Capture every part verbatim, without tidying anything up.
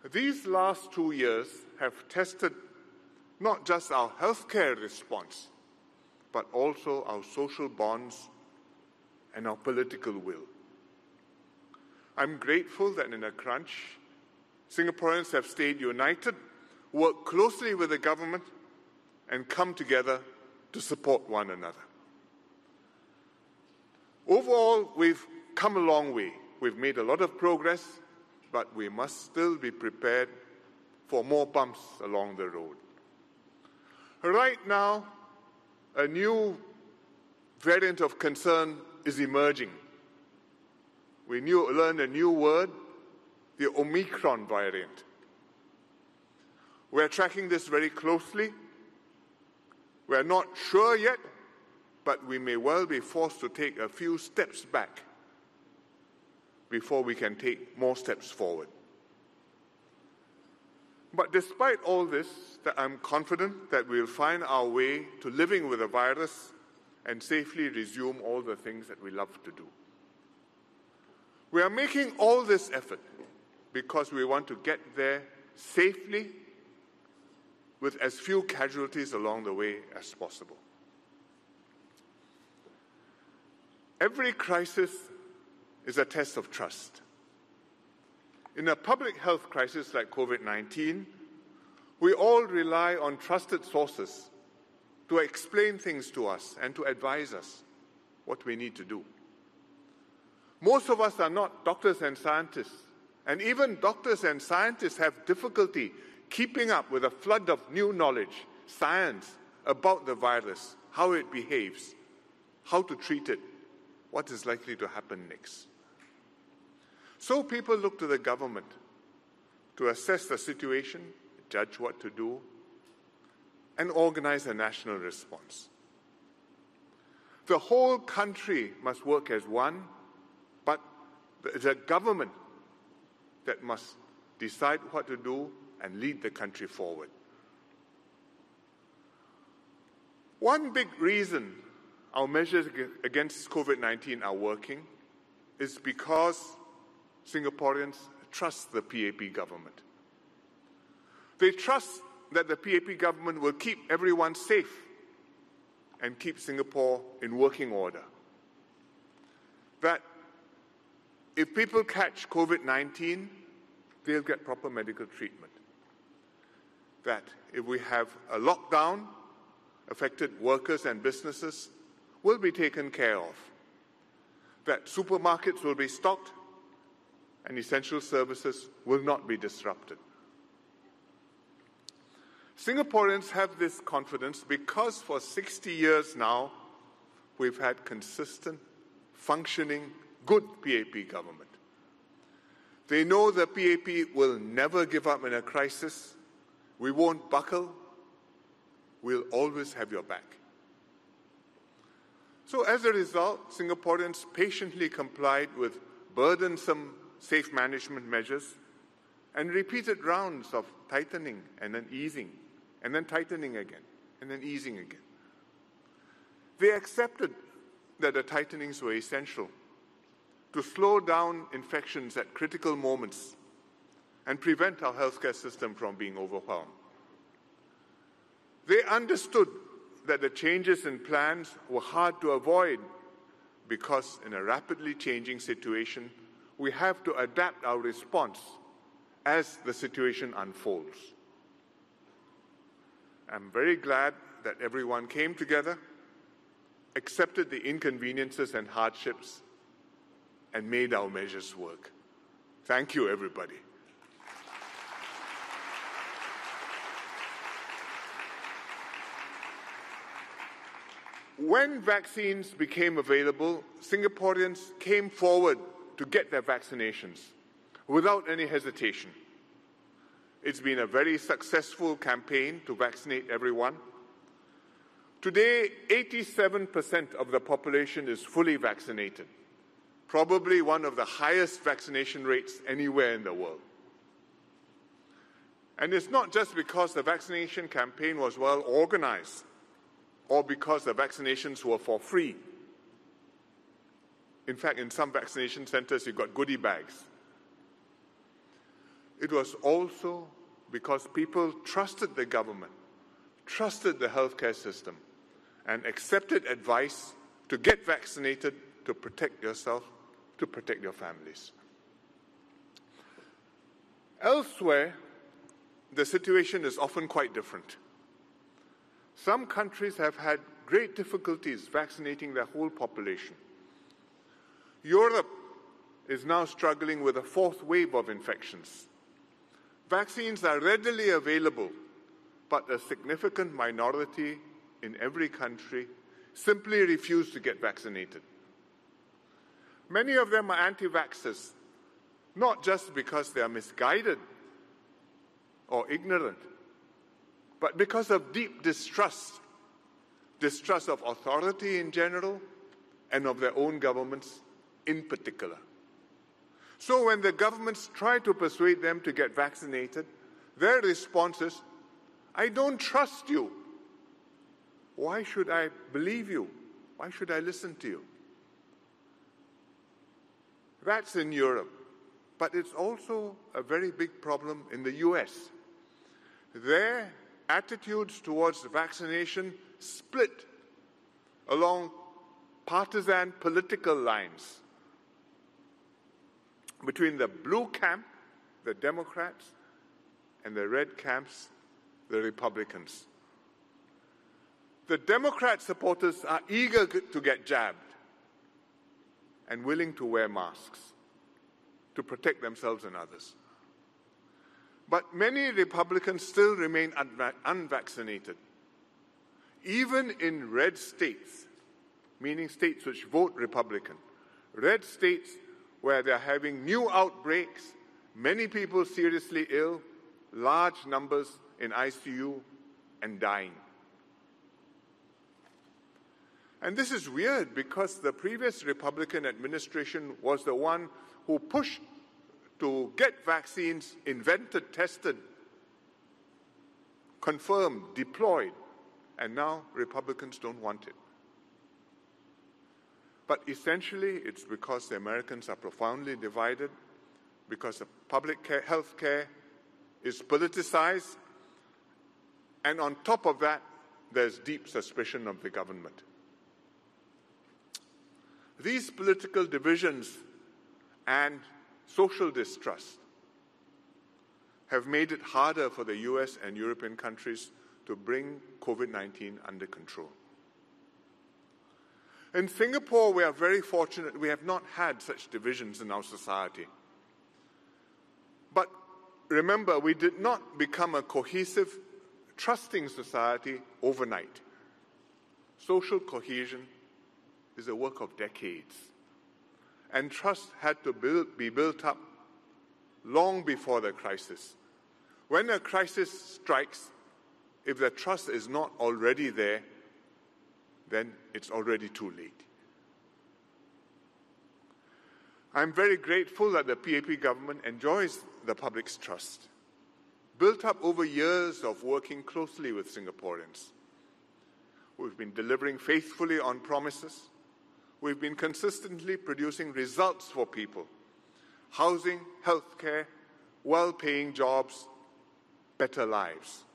These last two years have tested not just our healthcare response, but also our social bonds and our political will. I'm grateful that in a crunch, Singaporeans have stayed united, worked closely with the government, and come together to support one another. Overall, we've come a long way. We've made a lot of progress, but we must still be prepared for more bumps along the road. Right now, a new variant of concern is emerging. We new, learned a new word, the Omicron variant. We're tracking this very closely. We're not sure yet, but we may well be forced to take a few steps back before we can take more steps forward. But despite all this, that I'm confident that we'll find our way to living with the virus and safely resume all the things that we love to do. We are making all this effort because we want to get there safely with as few casualties along the way as possible. Every crisis is a test of trust. In a public health crisis like COVID nineteen, we all rely on trusted sources to explain things to us and to advise us what we need to do. Most of us are not doctors and scientists, and even doctors and scientists have difficulty keeping up with a flood of new knowledge, science about the virus, how it behaves, how to treat it, what is likely to happen next. So people look to the government to assess the situation, judge what to do, and organize a national response. The whole country must work as one, but it's a government that must decide what to do and lead the country forward. One big reason our measures against COVID nineteen are working is because Singaporeans trust the P A P government. They trust that the P A P government will keep everyone safe and keep Singapore in working order. That if people catch COVID nineteen, they'll get proper medical treatment. That if we have a lockdown, affected workers and businesses will be taken care of. That supermarkets will be stocked and essential services will not be disrupted. Singaporeans have this confidence because for sixty years now, we've had consistent, functioning, good P A P government. They know the P A P will never give up in a crisis. We won't buckle. We'll always have your back. So as a result, Singaporeans patiently complied with burdensome safe management measures and repeated rounds of tightening and then easing, and then tightening again, and then easing again. They accepted that the tightenings were essential to slow down infections at critical moments and prevent our healthcare system from being overwhelmed. They understood that the changes in plans were hard to avoid because in a rapidly changing situation, we have to adapt our response as the situation unfolds. I'm very glad that everyone came together, accepted the inconveniences and hardships, and made our measures work. Thank you, everybody. When vaccines became available, Singaporeans came forward to get their vaccinations without any hesitation. It's been a very successful campaign to vaccinate everyone. Today, eighty-seven percent of the population is fully vaccinated, probably one of the highest vaccination rates anywhere in the world. And it's not just because the vaccination campaign was well organized or because the vaccinations were for free. In fact, in some vaccination centers, you've got goodie bags. it was also because people trusted the government, trusted the healthcare system, and accepted advice to get vaccinated to protect yourself, to protect your families. Elsewhere, the situation is often quite different. Some countries have had great difficulties vaccinating their whole population. Europe is now struggling with a fourth wave of infections. Vaccines are readily available, but a significant minority in every country simply refuse to get vaccinated. Many of them are anti-vaxxers, not just because they are misguided or ignorant, but because of deep distrust, distrust of authority in general and of their own governments in particular. So when the governments try to persuade them to get vaccinated, their response is, "I don't trust you. Why should I believe you? Why should I listen to you?" That's in Europe, but it's also a very big problem in the U S. Their attitudes towards vaccination split along partisan political lines between the blue camp, the Democrats, and the red camps, the Republicans. The Democrat supporters are eager to get jabbed and willing to wear masks to protect themselves and others. But many Republicans still remain unva- unvaccinated. Even in red states, meaning states which vote Republican, red states where they're having new outbreaks, many people seriously ill, large numbers in I C U and dying. And this is weird because the previous Republican administration was the one who pushed to get vaccines invented, tested, confirmed, deployed, and now Republicans don't want it. But essentially, it's because the Americans are profoundly divided, because the public care, health care is politicized, and on top of that, there's deep suspicion of the government. These political divisions and social distrust have made it harder for the U S and European countries to bring COVID nineteen under control. In Singapore, we are very fortunate. We have not had such divisions in our society. But remember, we did not become a cohesive, trusting society overnight. Social cohesion is a work of decades. And trust had to build, be built up long before the crisis. When a crisis strikes, if the trust is not already there, then it's already too late. I'm very grateful that the P A P government enjoys the public's trust, built up over years of working closely with Singaporeans. We've been delivering faithfully on promises. We've been consistently producing results for people: housing, healthcare, well-paying jobs, better lives.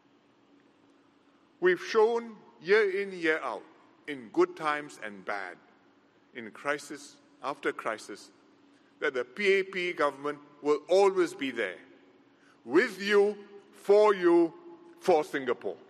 We've shown year in, year out, in good times and bad, in crisis after crisis, that the P A P government will always be there, with you, for you, for Singapore.